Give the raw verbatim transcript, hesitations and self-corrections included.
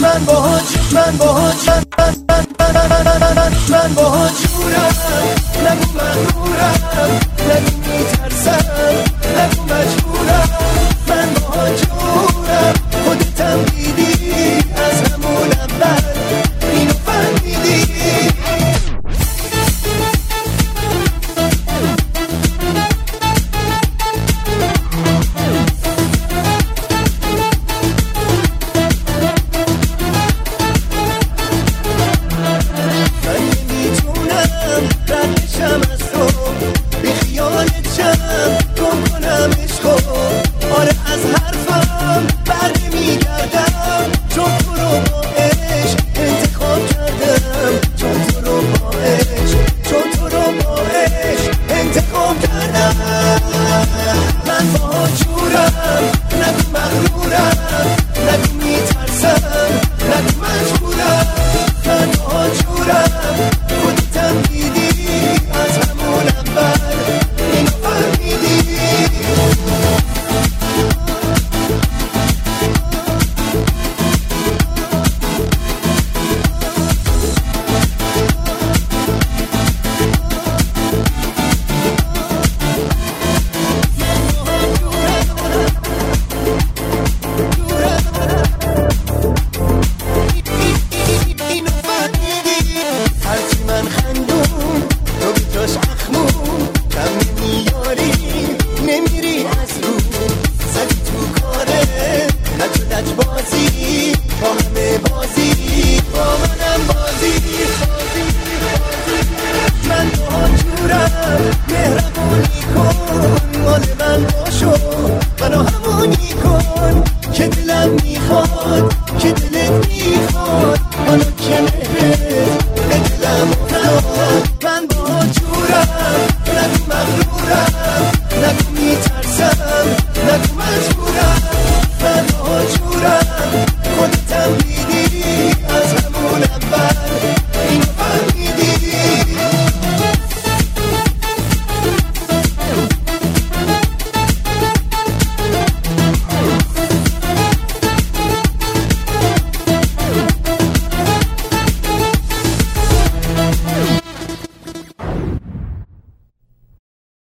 من باهات من باهات من من من من من من باهات جورم نگو مغرورم نگو میترسم نگو مجبورم من باهات جورم خودتم دیدی از همون اول اینو فهمیدی منو همونی کن که دلم میخواد که دلت میخواد